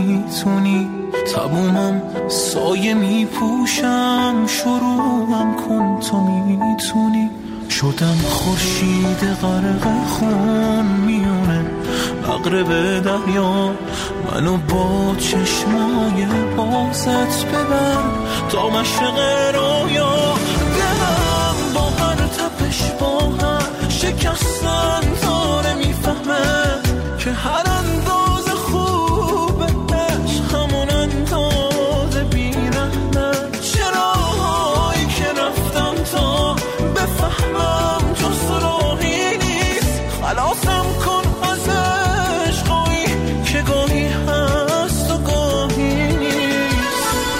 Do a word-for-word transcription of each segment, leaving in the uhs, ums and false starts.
میتونی، تمومم سایه میپوشم، شروعم کن تو میتونی. شدم خورشید غرق خون میونه مغرب دریا، منو با چشمای بازت ببر تا مشرق رویا. دلم با هر تپش با هر شکستن تا نمیفهمه که هر انداز خوبش همون انداز بیرحمه. چراهایی که رفتم تا بفهمم جز راهی نیست، خلاصم کن از عشقایی که گاهی هست و گاهی نیست.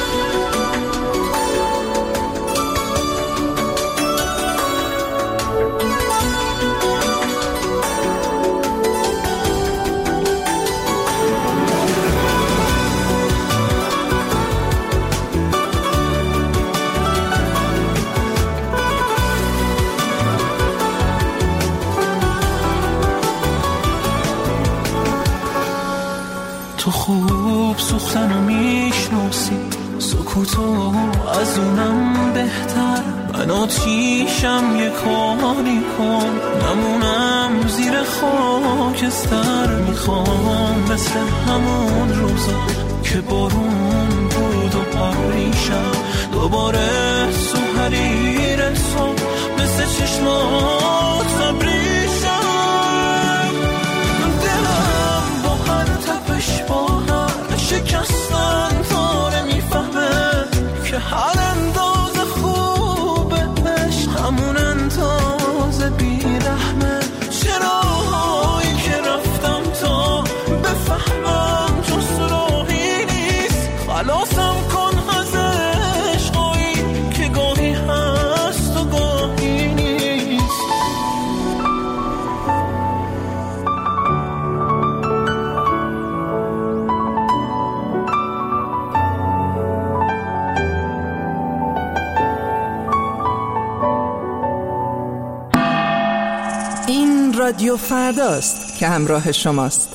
تو خوب سوختن و میشناسی سکوتو از اونم بهتر. من آتیشم یه کاری کن نمونم زیر خاکستر. میخوام مثل همون روزا که بارون بود و پریشم دوباره تو حریر تو مثل چشمات فبریشم. دلم با هر تپش با هر شکستن تا نمیفهمه که هر انداز خوبش همون انداز بیرحمه. چراهایی که رفتم تا بفهمم جز راهی نیست، خلاصم کن از عشقایی که گاهی هست و گاهی نیست. این رادیو فرداست که همراه شماست.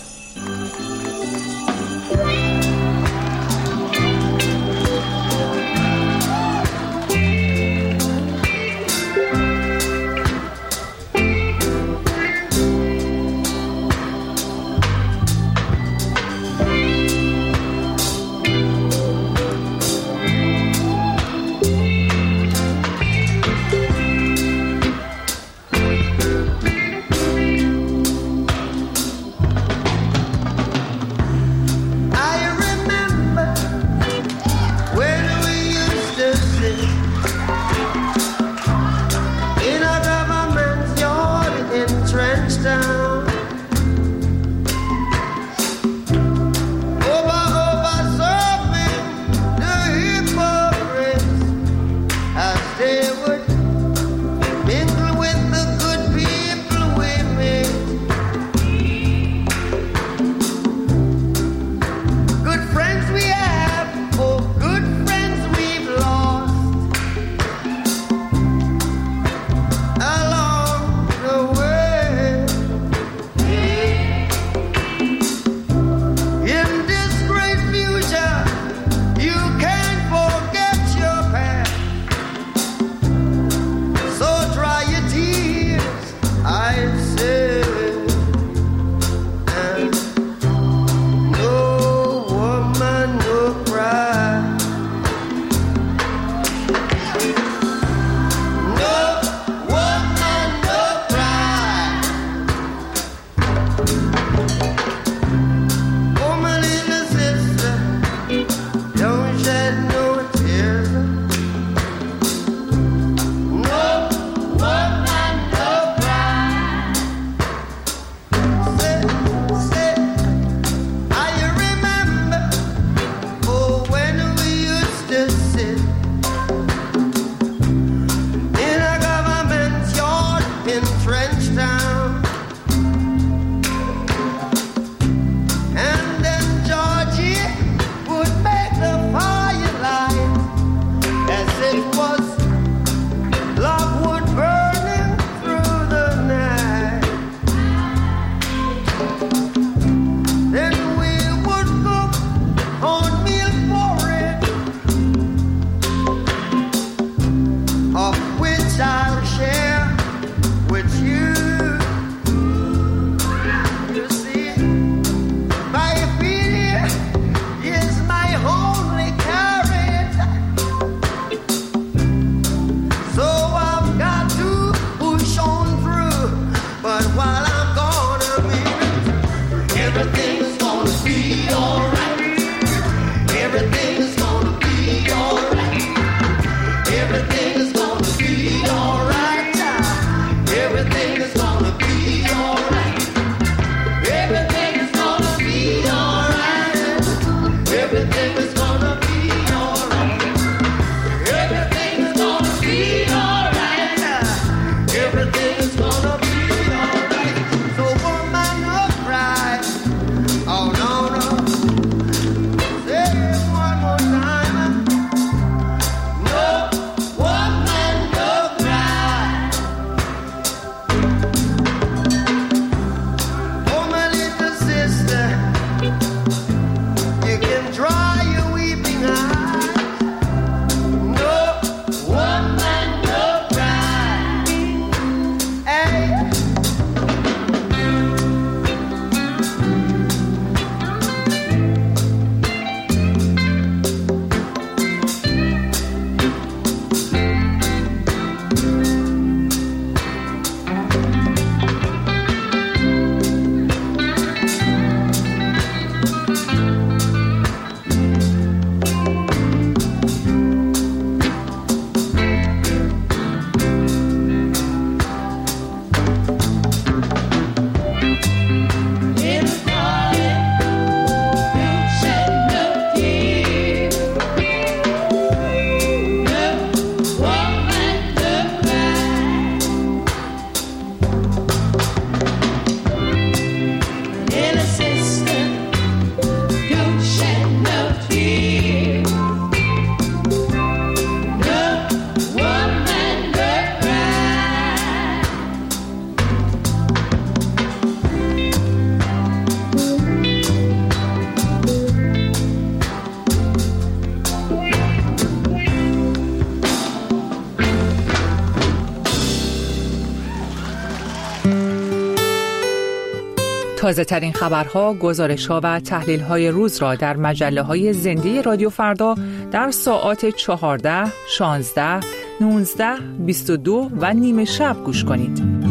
تازه ترین خبرها، گزارش‌ها و تحلیل‌های روز را در مجله‌های زنده رادیو فردا در ساعات چهارده، شانزده، نوزده، بیست و دو و نیمه شب گوش کنید.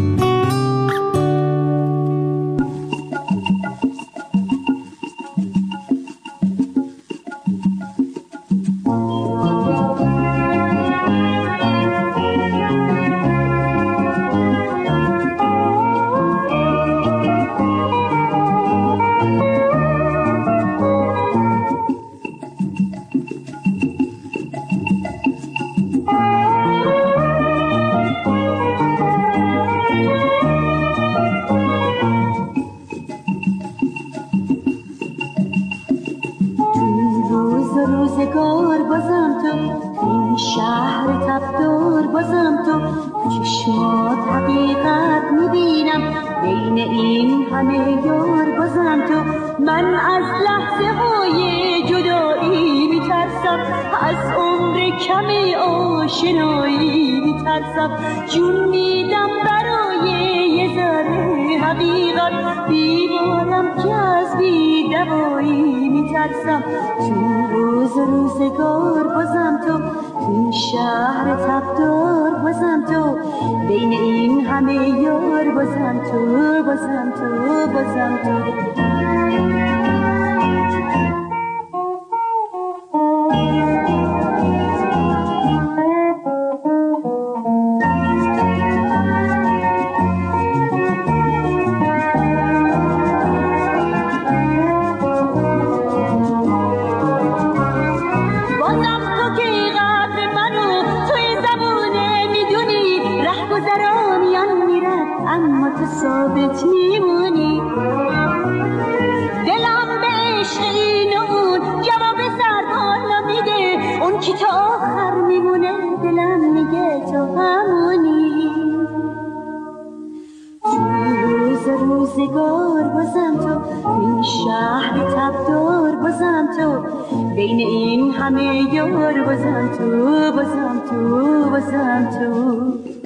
جون میدم برای یه ذره حقیقت، بیمارم که از بی دوایی میترسم. چون روز روزگار بازم تو، این شهر تبدار بازم تو، بین این همه یار بازم تو، بازم تو، بازم تو. ثابت میمونی، دلم به عشق این و اون جواب سر بالا میده، اون کی تا آخر میمونه دلم میگه تو همونی. روز روزگار بازم تو، این شهر تبدار بازم تو، بین این همه یار بازم تو، بازم تو، بازم تو.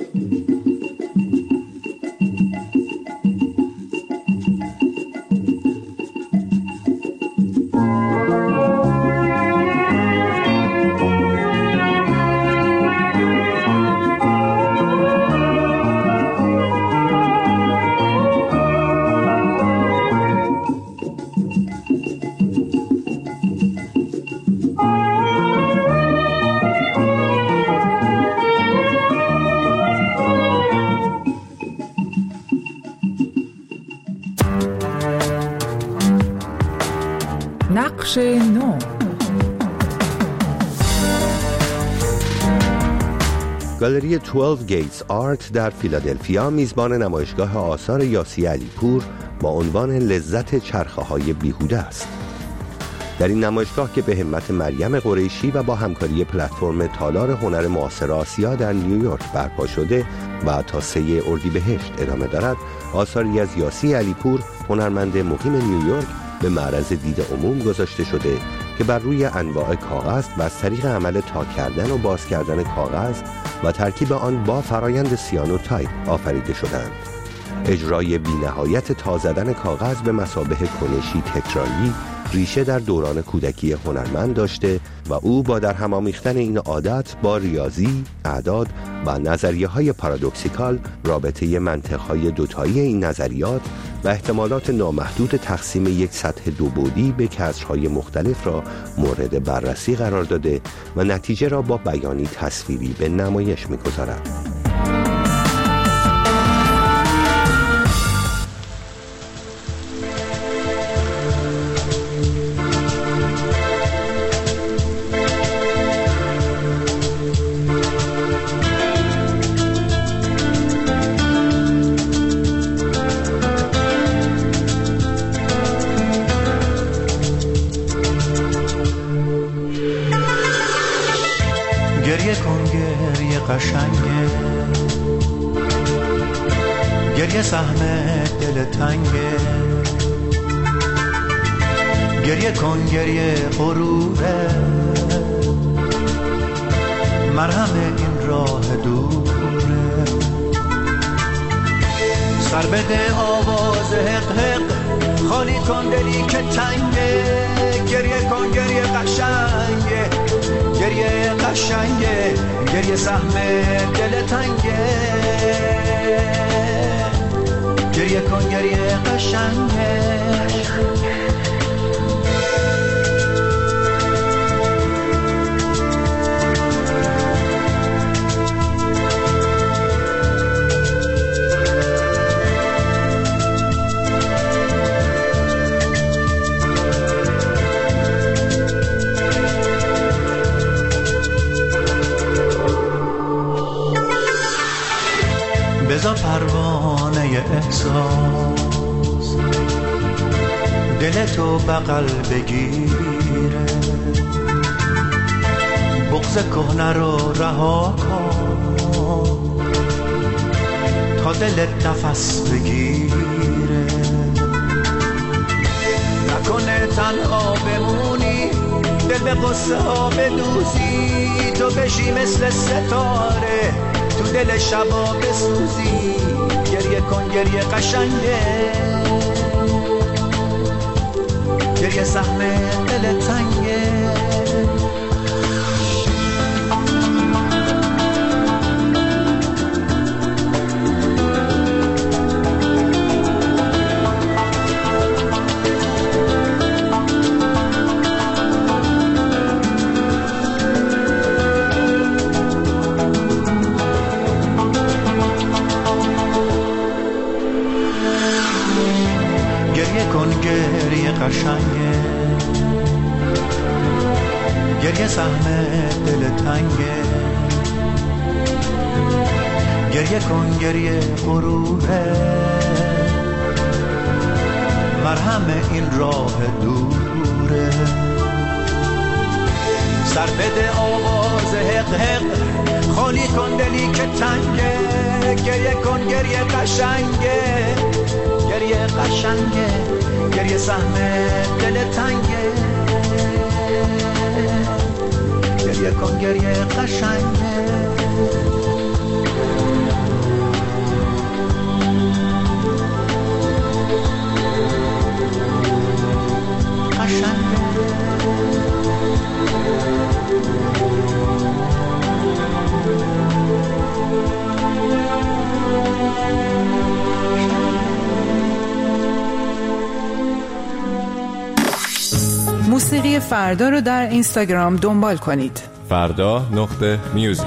نقش نو. گالری دوازده گیتس آرت در فیلادلفیا میزبان نمایشگاه آثار یاسی علیپور با عنوان لذت چرخه‌های بیهوده است. در این نمایشگاه که به همت مریم قریشی و با همکاری پلتفرم تالار هنر معاصر آسیا در نیویورک برپا شده و تا سه اردیبهشت ادامه دارد، آثاری از یاسی علیپور، هنرمند مقیم نیویورک، به معرض دید عموم گذاشته شده که بر روی انواع کاغذ و از طریق عمل تا کردن و باز کردن کاغذ و ترکیب آن با فرایند سیانوتایپ آفریده شدند. اجرای بی‌نهایت تا زدن کاغذ به مثابه کنشی تکراری ریشه در دوران کودکی هنرمند داشته و او با در هم آمیختن این عادت با ریاضی، اعداد و نظریه‌های پارادوکسیکال، رابطه منطق‌های دوتایی این نظریات و احتمالات نامحدود تقسیم یک سطح دو بعدی به کسرهای مختلف را مورد بررسی قرار داده و نتیجه را با بیانی تصویری به نمایش می‌گذارد. گریه کن گریه قشنگه، گریه سهم دل تنگه، گریه کن گریه غروره، مرهم این راه دوره. سر بده آواز حق حق خالی کن دلی که تنگه، گریه کن گریه قشنگه، گریه قشنگه، گریه سهم دل تنگه، گریه کن گریه قشنگه. بذار پروانه احساس دلتو بغل بگیره، بغض کهنه رو رها کن تا دلت نفس بگیره. نکنه تنها بمونی، دل به قصه ها بدوزی، تو بشی مثل ستاره تو دل شبا بسوزی. گریه کن گریه قشنگه، گریه سهم دل تنگه. گریه قشنگه، گریه سهم دل تنگه، گریه کن گریه غروره، مرهم این راه دوره. سر بده آواز حق حق، خالی کن دلی که تنگه، گریه کن گریه قشنگه، گریه قشنگه، گریه سهم دل تنگه، گریه کن گریه قشنگه. قشنگه موسیقی فردا رو در اینستاگرام دنبال کنید. فردا نقطه میوزیک.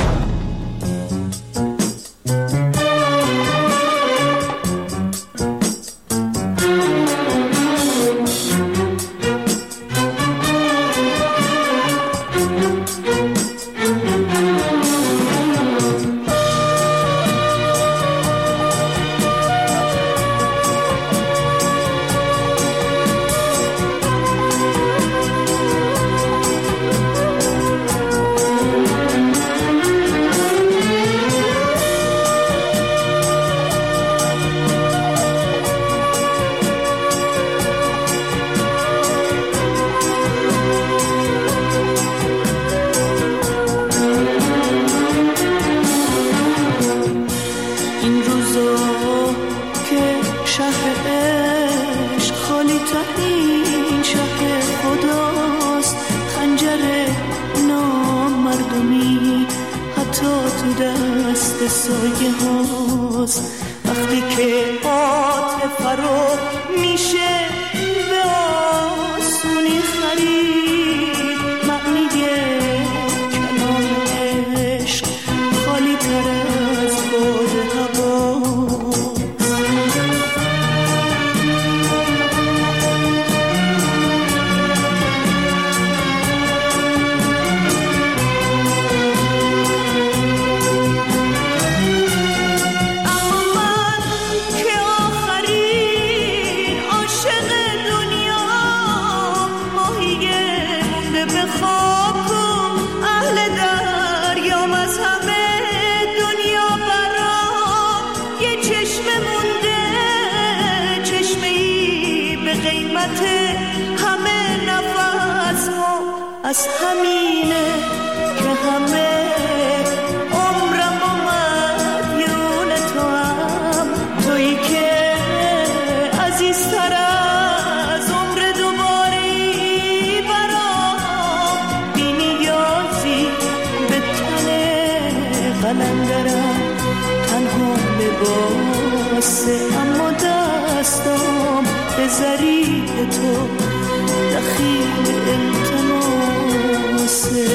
از همینه که همه عمرم و مدیون تو هم، تویی که عزیزترم لباسه، اما دستم به ظریف تو دخیل التماسه.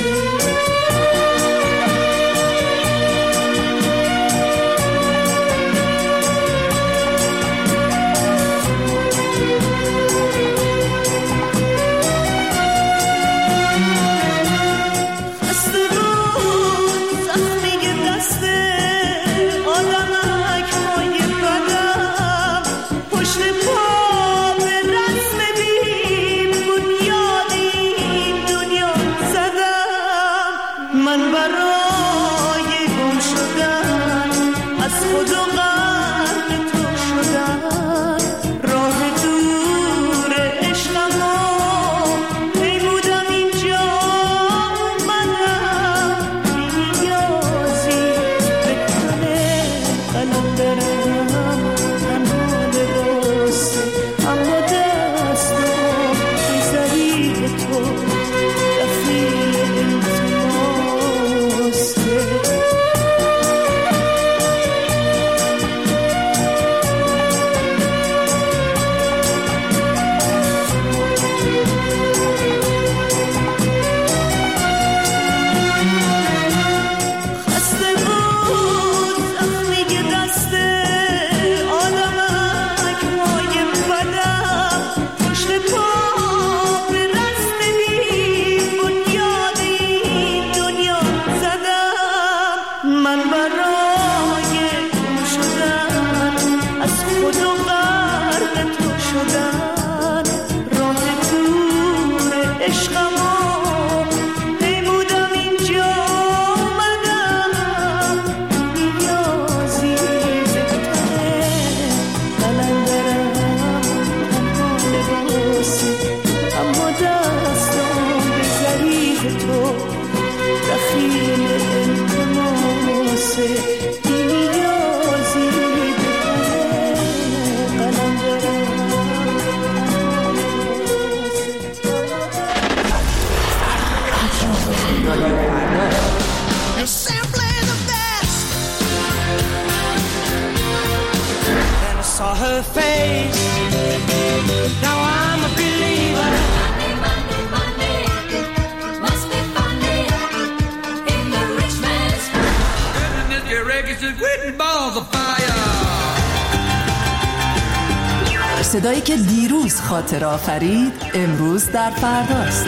صدایی که دیروز خاطر آفرید امروز در فرداست.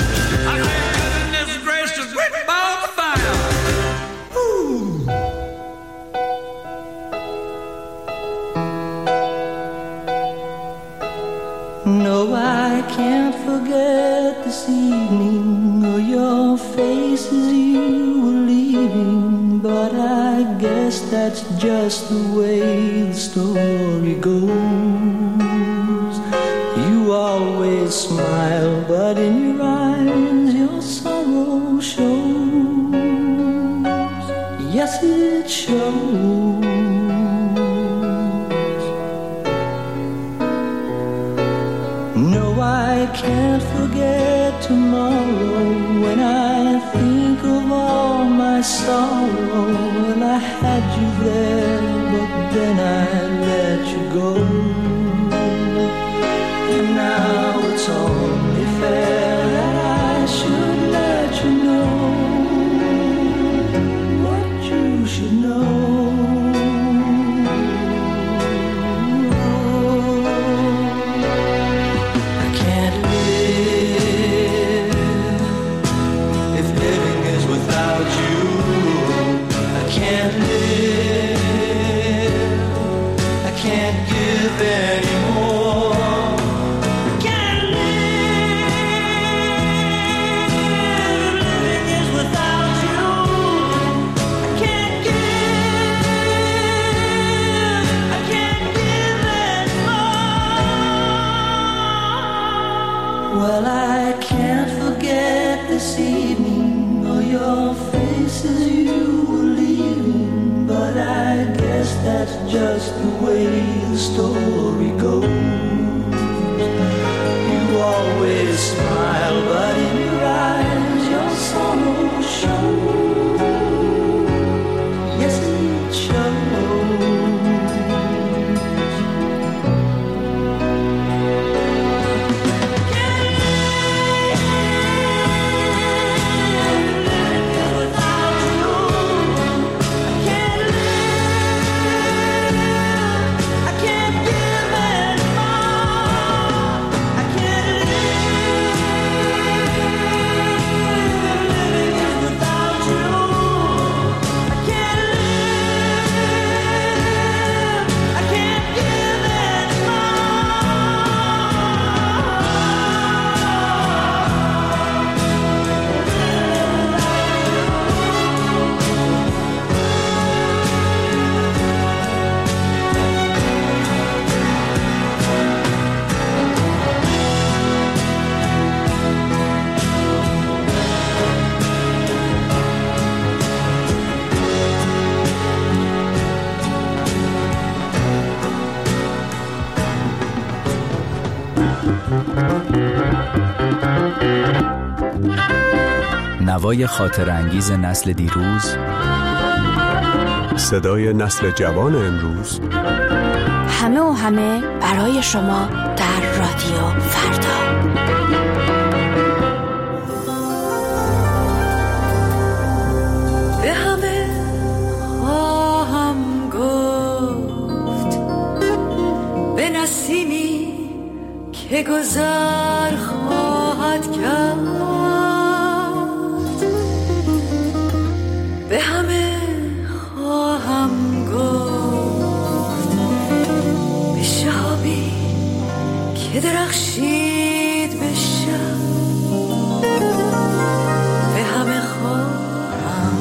No, I can't forget this evening or your face as you were leaving, but I guess that's just the way the story goes. You always smile, but in your eyes your sorrow shows. Yes, it shows. No, I can't forget tomorrow when I think of all my sorrow. Well, I had you there, but then I let you go. And now it's only fair that I should let you know what you should know. I can't live if living is without you. I can't live, I can't give anymore. Well, I can't forget this evening or your face as you were leaving, but I guess that's just the way the story goes. You always smile, but in your eyes your sorrow shows. Yes, it shows. نوای خاطر انگیز نسل دیروز، صدای نسل جوان امروز، همه و همه برای شما در رادیو فردا. به همه خواهم گفت، به نسیمی که گذر خواهد کرد، به همه خواهم گفت، به شهابی که درخشید به شب، به همه خواهم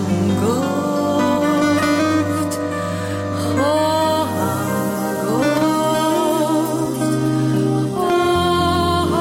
گفت، خواهم گفت، خواهم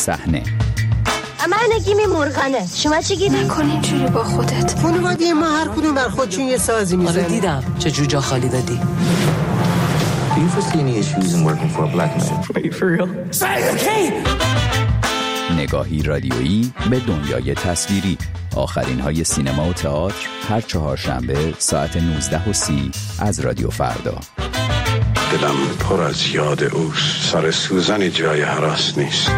صحنه. من نگیم مرغانه، شما چی گیری؟ نکن اینجوری با خودت. خانواده ما هر کدوم بر خودشون یه سازی میزنه. آره دیدم چه جوجا خالی دادی. Do you foresee any issues in working for a black man? Wait, for real? نگاهی رادیویی به دنیای تصویری. آخرین های سینما و تئاتر هر چهارشنبه ساعت نوزده و سی از رادیو فردا. دلم پر از یاد اوست، سر سوزنی جای هراس نیست.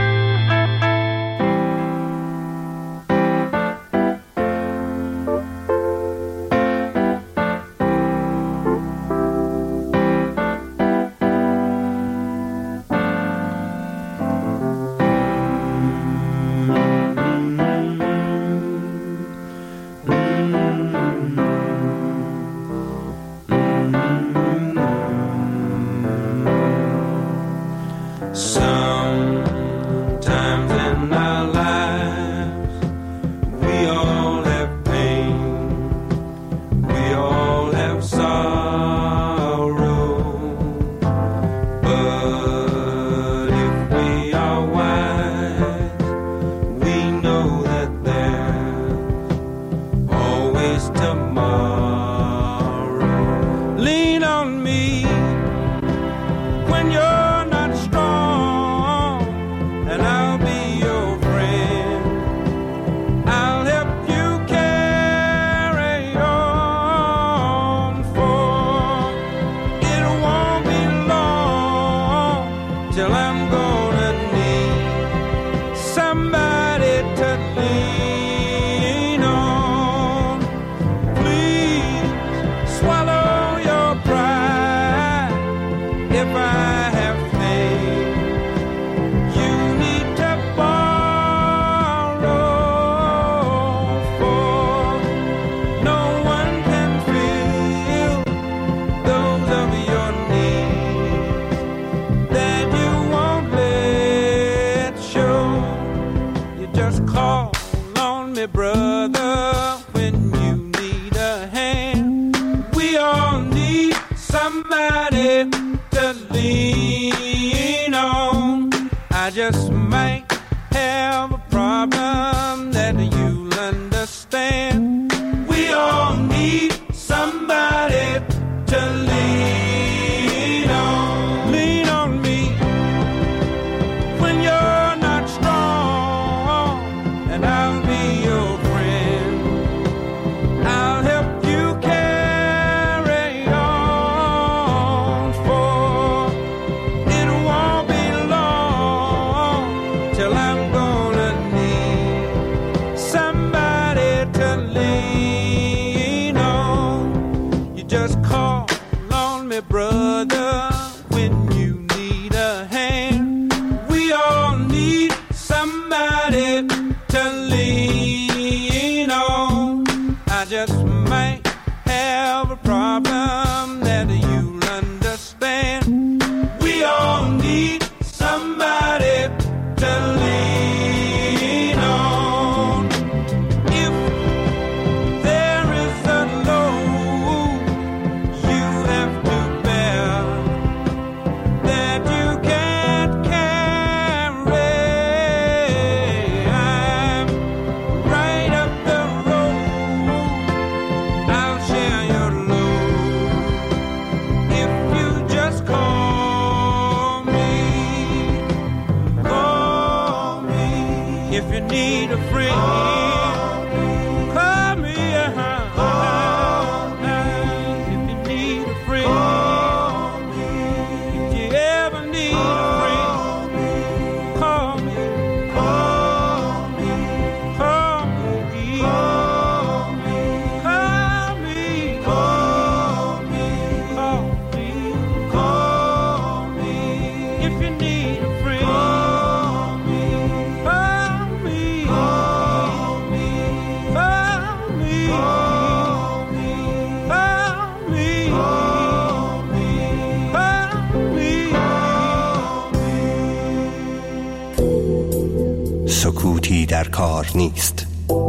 سکوتی در کار نیست.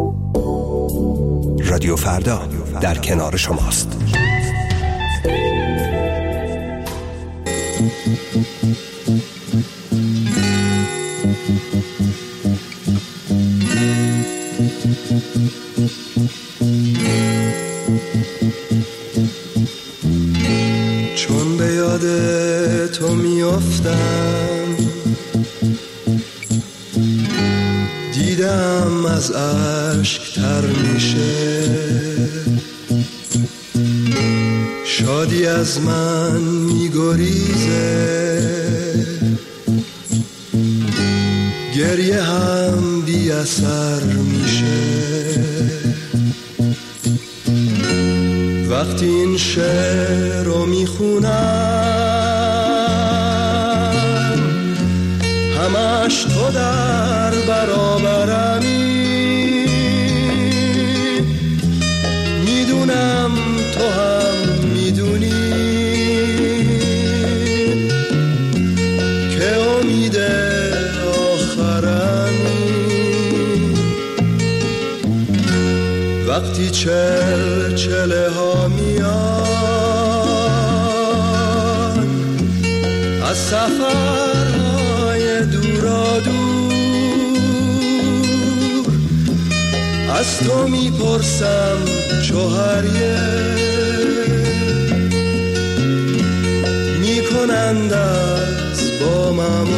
رادیو فردا در کنار شماست. تو میافتم، دیدم از اشک تر میشه، شادی از من میگریزه، گریه هم بی اثر میشه. وقتی این شعر رو میخونم، همش تو در برابرمی، میدونم تو هم میدونی که امید آخرمی. وقتی چل چله ها میان از سفرهای دورا دور، از تو میپرسم چوهریه، میکنند از با من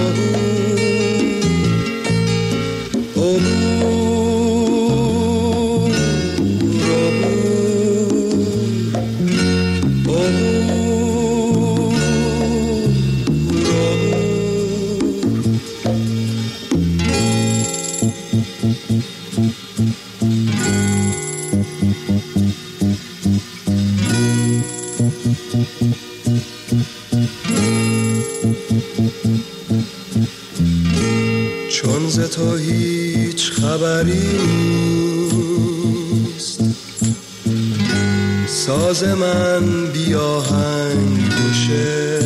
چون ز تو هیچ خبری نیست، ساز من بی آهنگ میشه،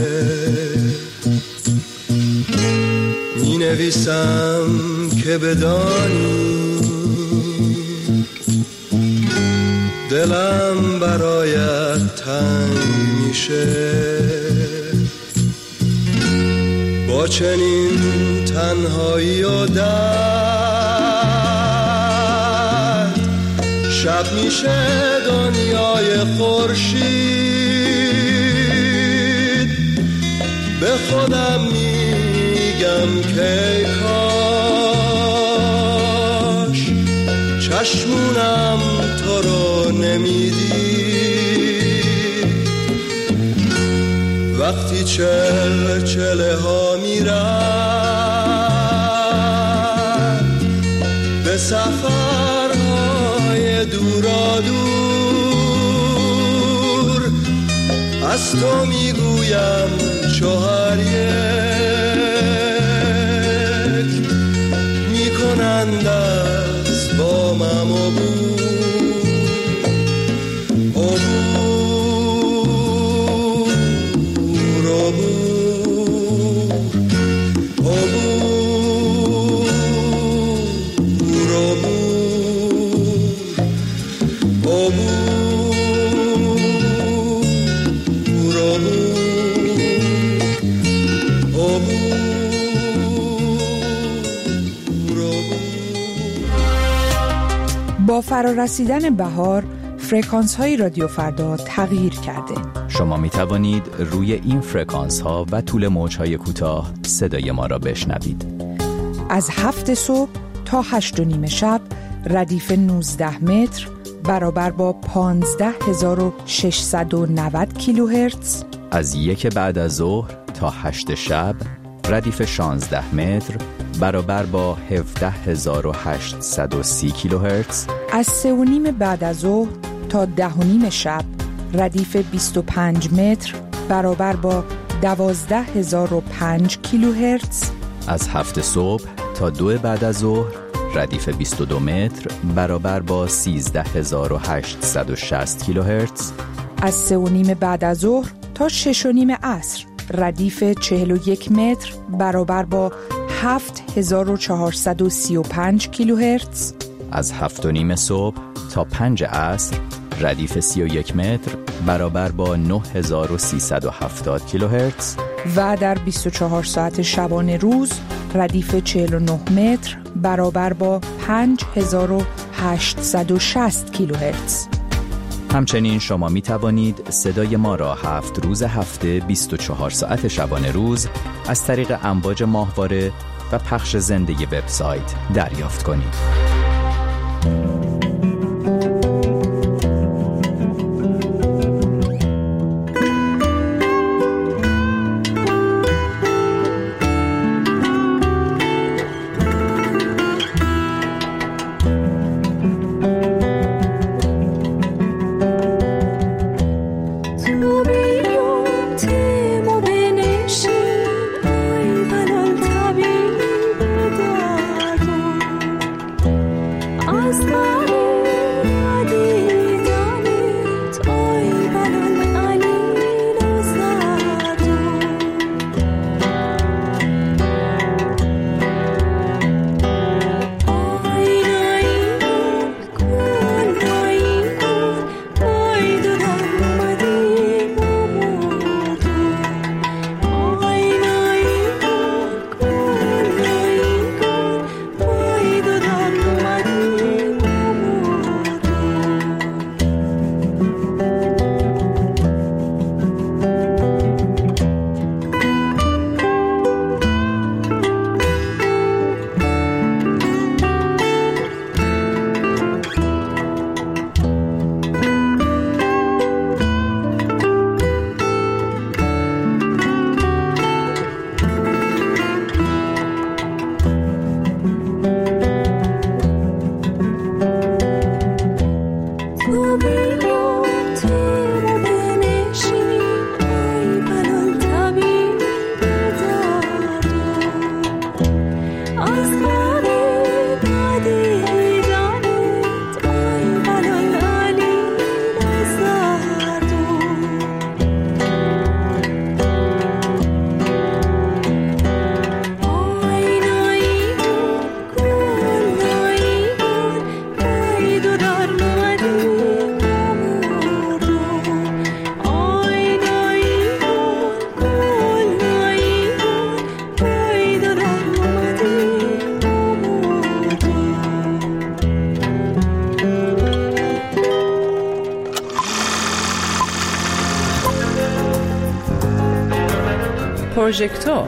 می نویسم که بدانی دلم برایت تنگ میشه. با چنین تنهایی و درد، شب میشه دنیای خورشید. به خودم میگم که کاش چشمونم تو رو نمیدید. وقتی چل چله ها میرم به سفرهای دورا دور، از تو میگویم چهار یک، میکنند از با من عبور. با فرارسیدن بهار، فرکانس های رادیو فردا تغییر کرده. شما می توانید روی این فرکانس ها و طول موج های کوتاه صدای ما را بشنوید. از هفت صبح تا هشت و نیم شب ردیف نوزده متر برابر با پانزده هزار و ششصد و نود کیلوهرتز. از یک بعد از ظهر تا هشت شب ردیف شانزده متر برابر با هفده هزار و هشتصد و سی کیلوهرتز. از سه و نیم بعد از ظهر تا ده و نیم شب ردیف بیست و پنج متر برابر با دوازده هزار و پنج کیلوهرتز. از هفت صبح تا دو بعد از ظهر ردیف بیست و دو متر برابر با سیزده هزار و هشتصد و شصت کیلوهرتز. از سه و نیم بعد از ظهر تا شش و نیم عصر ردیف چهل و یک متر برابر با هفت هزار و چهارصد و سی و پنج کیلوهرتز. از هفت و نیم صبح تا پنج عصر ردیف سی و یک متر برابر با نه هزار و سیصد و هفتاد کیلوهرتز. و در بیست و چهار ساعت شبانه روز ردیف چهل و نه متر برابر با پنج هزار و هشتصد و شصت کیلوهرتز. همچنین شما می توانید صدای ما را هفت روز هفته بیست و چهار ساعت شبانه روز از طریق امواج ماهواره و پخش زنده وبسایت دریافت کنید. پروژکتور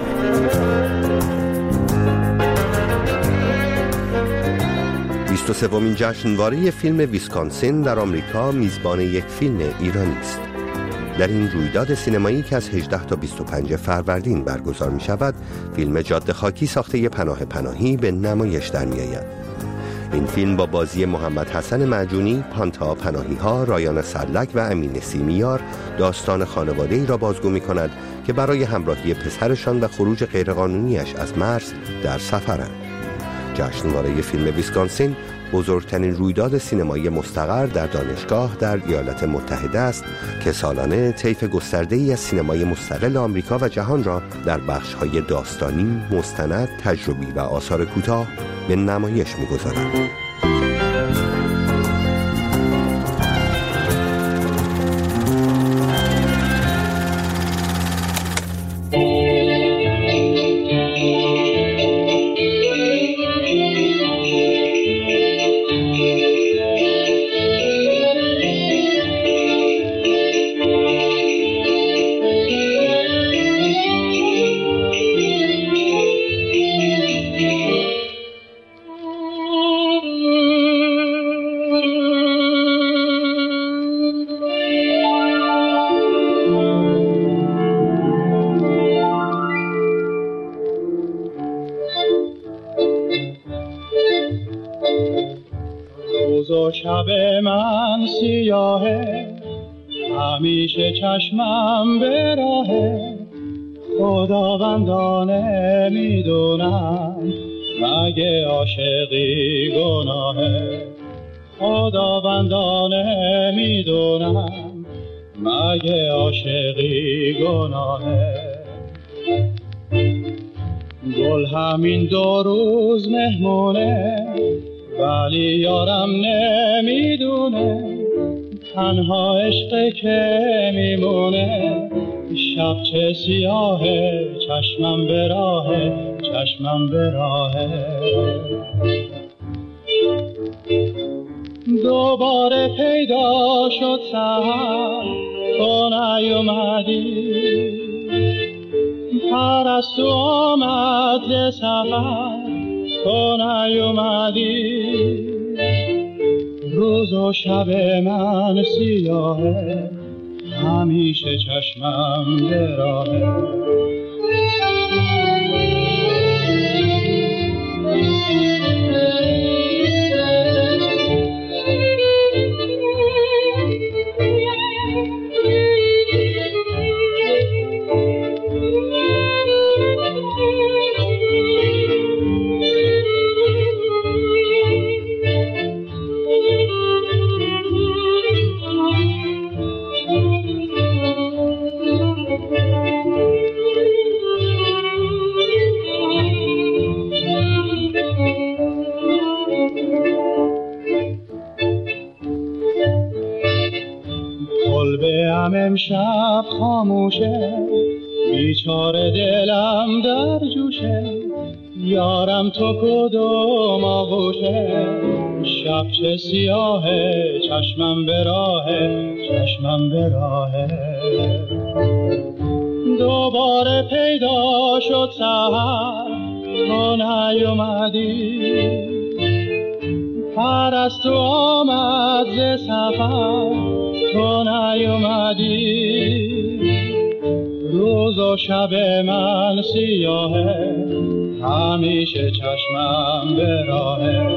بیست و سومین جشنواره فیلم ویسکانسین در آمریکا میزبان یک فیلم ایرانی است. در این رویداد سینمایی که از هجده تا بیست و پنج فروردین برگزار می شود، فیلم جاده خاکی ساخته پناه پناهی به نمایش در می آید. این فیلم با بازی محمد حسن معجونی، پانتا پناهی ها، رایان سرلک و امین سیمیار داستان خانواده ای را بازگو می کند که برای همراهی پسرشان و خروج غیرقانونیش از مرز در سفرند. جشنواره فیلم ویسکانسین بزرگترین رویداد سینمایی مستقر در دانشگاه در ایالات متحده است که سالانه طیف گسترده‌ای از سینمای مستقل آمریکا و جهان را در بخش‌های داستانی، مستند، تجربی و آثار کوتاه به نمایش می‌گذارد. شب من سیاهه، همیشه چشمم به راهه، خداوندانه میدونم مگه عاشقی گناهه، خداوندانه میدونم مگه عاشقی گناهه. گل همین دو روز مهمونه، ولی یارم نمیدونه تنها عشق که میمونه. شب چه سیاهه، چشمم به راهه، چشمم به راهه. دوباره پیدا شد سحر تو نیومدی پرستو آمد ز سفر تو نیومدی روز و شب من سیاهه همیشه چشمم به راهه امشب خاموشه بیچاره دلم در جوشه یارم تو کدوم آغوشه شب چه سیاهه چشمم به راهه چشمم به راهه دوباره پیدا شد سحر تو نیومدی پرستو آمد ز سفر تو نیومدی روز و شب من سیاهه همیشه چشمم به راهه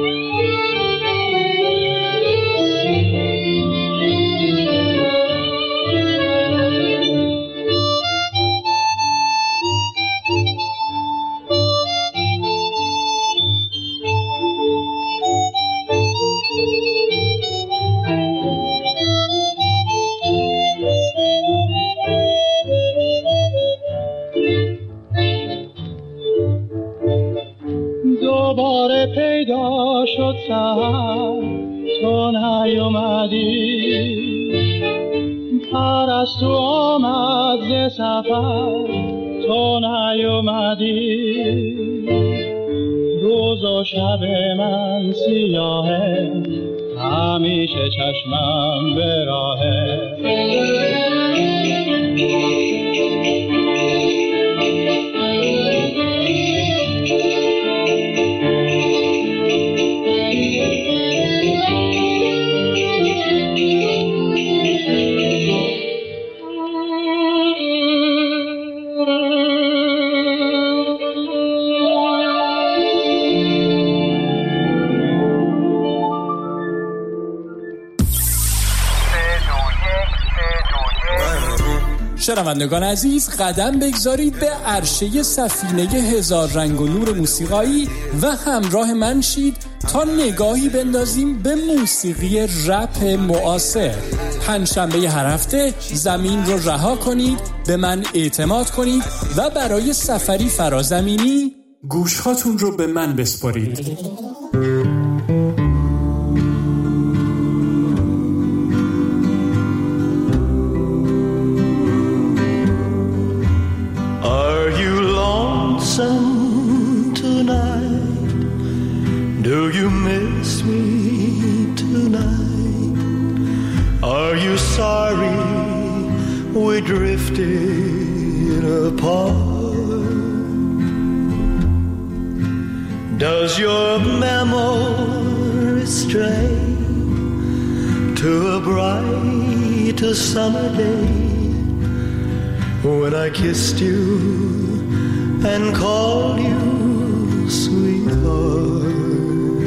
دوباره پیدا شد سحر تو نیومدی پرستو آمد ز سفر تو نیومدی روز و شب من سیاهه همیشه چشمم به راهه شنوندگان عزیز قدم بگذارید به عرشه سفینه هزار رنگ و نور موسیقایی و همراه من شید تا نگاهی بندازیم به موسیقی رپ معاصر. پنجشنبه هر هفته زمین رو رها کنید، به من اعتماد کنید و برای سفری فرازمینی گوشهاتون رو به من بسپارید. Tonight, do you miss me tonight? Are you sorry we drifted apart? Does your memory stray to a bright summer day when I kissed you and called you sweetheart?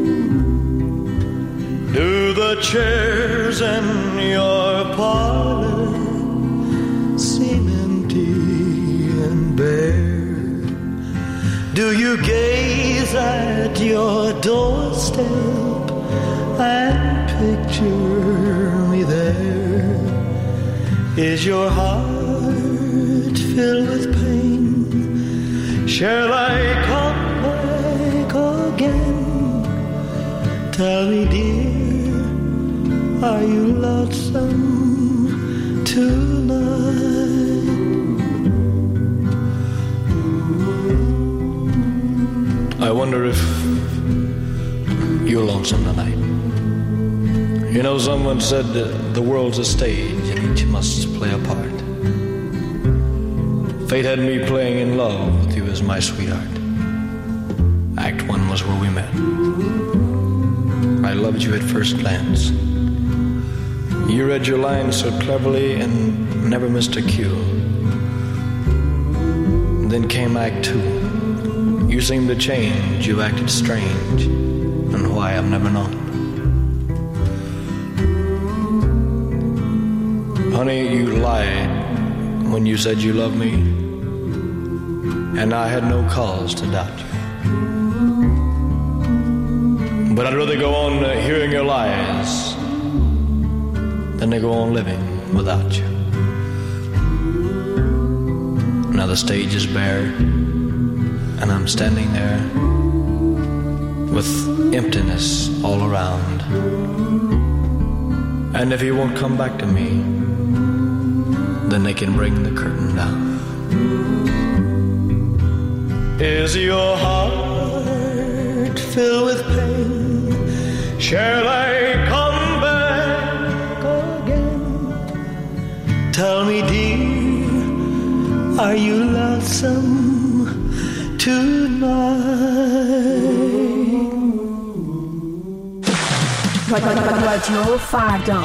Do the chairs in your parlor seem empty and bare? Do you gaze at your doorstep and picture me there? Is your heart filled with pain? Shall I come back again? Tell me, dear, are you lonesome tonight? I wonder if you're lonesome tonight. know, someone said that the world's a stage and each must play a part. Fate had me playing in love with you as my sweetheart. Act one was where we met. I loved you at first glance. You read your lines so cleverly and never missed a cue. Then came Act two. You seemed to change, you acted strange, and why I've never known. Honey, you lied when you said you loved me, and I had no cause to doubt you. But I'd rather go on uh, hearing your lies than to go on living without you. Now the stage is bare, and I'm standing there with emptiness all around. And if you won't come back to me, then they can bring the curtain down. Is your heart filled with pain? Shall I come back again? Tell me, dear, are you lonesome tonight? رادیو فردا.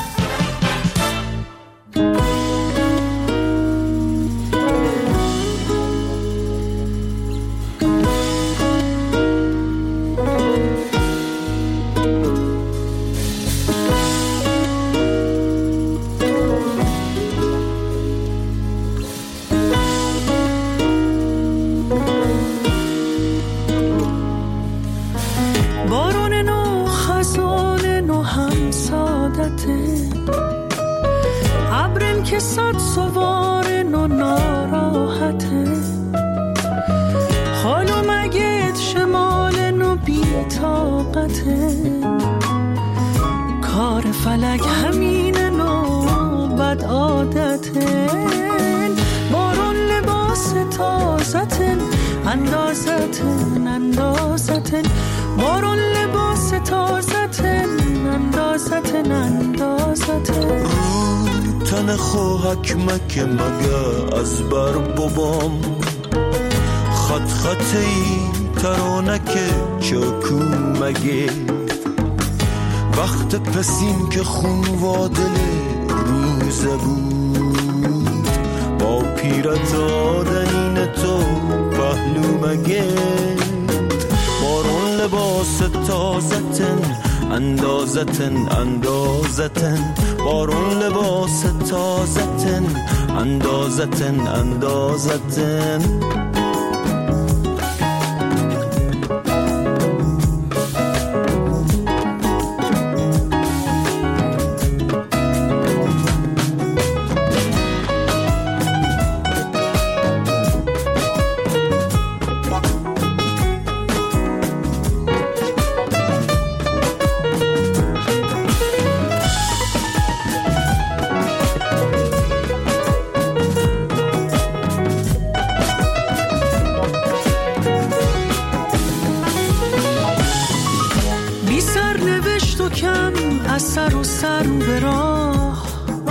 که صد سوار نو ناراحته حالو مگه شمال نو بی طاقته کار فلک همین نو بد عادته بارون لباس تازتن اندازتن اندازتن بارون لباس تازتن اندازتن اندازتن تن خوهک مکه مگه از بر بابام خط خطی ترانک چاکو مگه وقت پسین که خون وادل روزه بود با پیرت آدنین تو پهلو مگه بارون لباس تازتن اندازتن اندازتن بارون لباس تازتن اندازتن اندازتن سر و سر به راه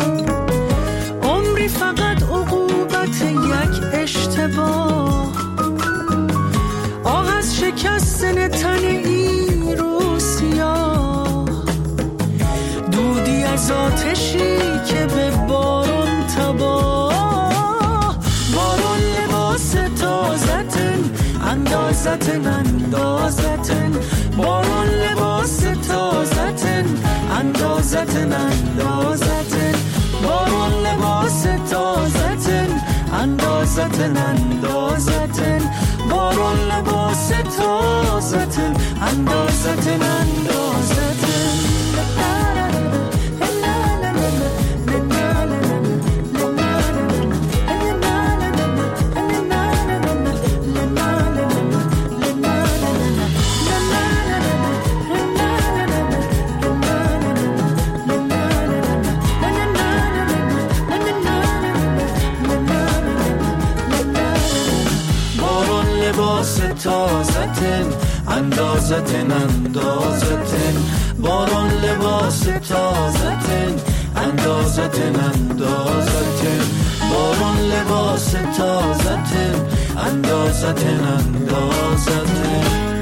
عمری فقط عقوبت یک اشتباه آه از شکستن تن این رو سیاه دودی از آتشی که به بارون تباه بارون لباس تازتن اندازتن اندازتن بارون لباس تازتن اندازتن اندازتن بارون لباس تازتن اندازتن اندازتن بارون لباس تازتن اندازتن اندازتن اندازتن اندازتن بارون لباس تازتن اندازتن اندازتن بارون لباس تازتن اندازتن اندازتن